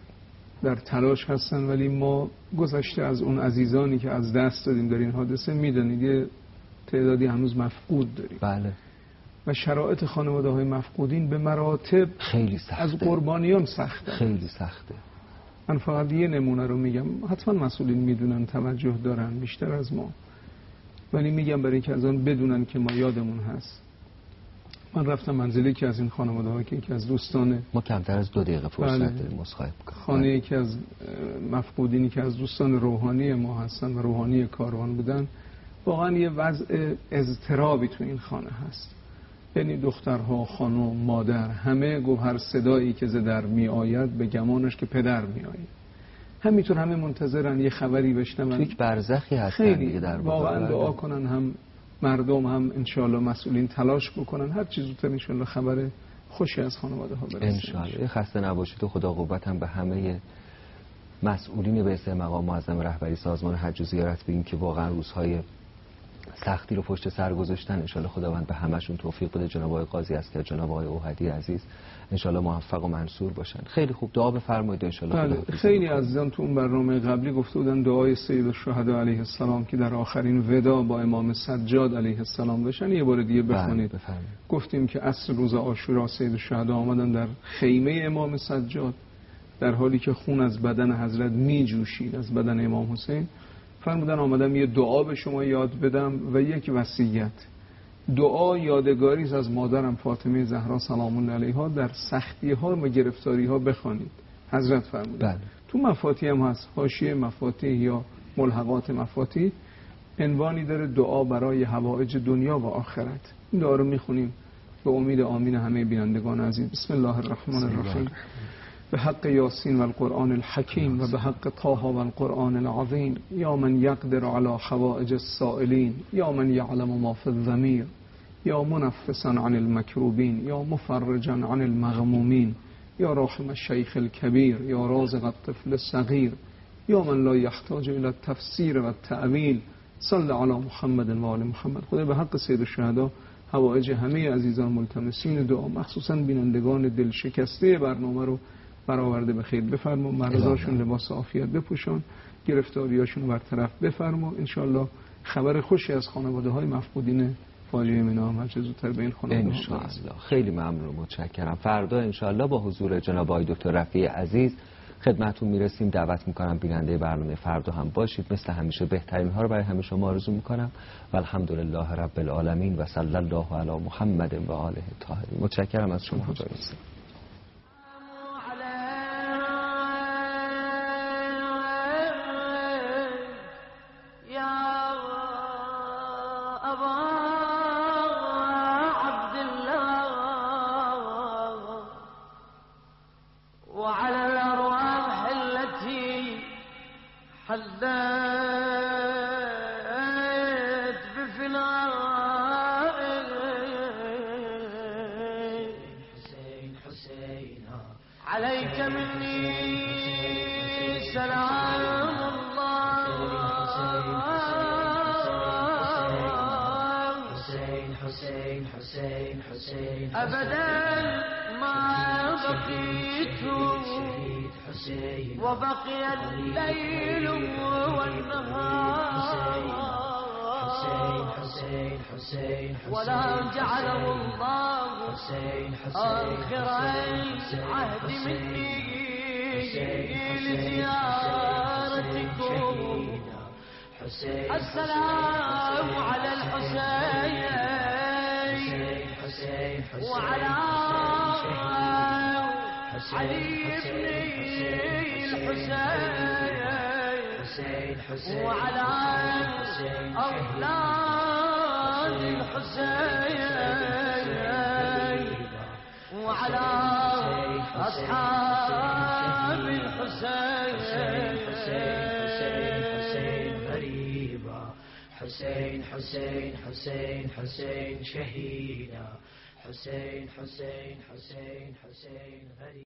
در تلاش هستن ولی ما گذشته از اون عزیزانی که از دست دادیم در این حادثه میدونید یه تعدادی هنوز مفقود داریم. بله. و شرایط خانواده های مفقودین به مراتب خیلی سخته. از قربانیان سخته. خیلی سخته. من فقط یه نمونه رو میگم، حتما مسئولین میدونن، توجه دارن بیشتر از ما، ولی میگم برای اینکه از آن بدونن که ما یادمون هست. من رفتم منزلی که از این خانواده ها که یکی از دوستان ما کمتر از 2 دقیقه فرصت داریم مصاحبه کنیم. خانه یکی از مفقودینی که از دوستان روحانی ما هستن و روحانی کاروان بودن، واقعا یه وضع اضطرابی تو این خانه هست. یعنی دخترها، خانم، مادر، همه گفت هر صدایی که ز در می آید به گمانش که پدر می آید. همینطور همه منتظرن یه خبری بشنون. هیچ برزخی هست خیلی در واقعا دعا کنن، هم مردم هم انشالله مسئولین تلاش بکنن هر چیز زودتر انشالله خبر خوشی از خانواده ها برسه انشالله. خسته نباشید و خدا قوت هم به همه مسئولین به اسم مقام معظم رهبری سازمان حج و زیارت بگیم که واقعا روزهای سختی رو پشت سر گذاشتن. انشالله خداوند به همشون توفیق بده. جناب آقای قاضی اسکر، جناب آقای اوحدی عزیز انشالله موفق و منصور باشن. خیلی خوب دعا بفرمایید انشالله. خیلی عزیزان تو اون برنامه قبلی گفته بودن دعای سید الشهدا علیه السلام که در آخرین ودا با امام سجاد علیه السلام داشتن یه بار دیگه بخونید. گفتیم که عصر روز عاشورا سید الشهدا آمدن در خیمه امام سجاد در حالی که خون از بدن حضرت می جوشید، از بدن امام حسین. فرمودن آمدم یه دعا به شما یاد بدم و یک وصیت. دعا یادگاری از مادرم فاطمه زهرا سلام الله علیها در سختی ها و گرفتاری ها بخوانید. حضرت فرمودن تو مفاتیح هم هست، حاشیه مفاتیح یا ملحقات مفاتیح عنوانی داره دعا برای حوائج دنیا و آخرت. این دعا رو میخونیم به امید آمین همه بینندگان عزیز. بسم الله الرحمن الرحیم. به حق یاسین و القرآن الحکیم و به حق طه و القرآن العظیم. یا من یقدر علی حوائج السائلین، یا من یعلم ما فی الضمیر، یا منفسا عن المکروبین، یا مفرجا عن المغمومین، یا راحم الشیخ الکبیر، یا رازق الطفل الصغیر، یا من لا یحتاج الی التفسیر و التأویل. صلی علی محمد و آل محمد. خدا به حق سید الشهدا حوائج همه عزیزان ملتمسین دعا، مخصوصا بینندگان دل شکسته برنامه رو برآورده به خیر بفرما. مرضاشون لباس عافیت بپوشان، گرفتاریاشون برطرف بفرما. انشالله خبر خوشی از خانواده های مفقودین فاجعه منا هم هرچه زودتر به این خانواده ها برسه. خیلی ممنون، متشکرم. فردا انشالله با حضور جناب آقای دکتر رفیع عزیز خدمتتون میرسیم. دعوت میکنم بیننده برنامه فردا هم باشید. مثل همیشه بهترین ها رو برای همه شما آرزو میکنم و الحمدلله رب العالمین و صلی الله علی محمد و آله الطاهرین. متشکرم از شما. خليت بفناء عليك مني سلام الله أبدا ما بقيت وبقي الليل والنهار ولا جعله الله آخر العهد مني لزيارتكم السلام على الحسين وعلى علي بن الحسين وعلى أولاد الحسين وعلى أصحاب الحسين غريبا حسين حسين حسين حسين شهيدا حسين حسين حسين حسين غريبا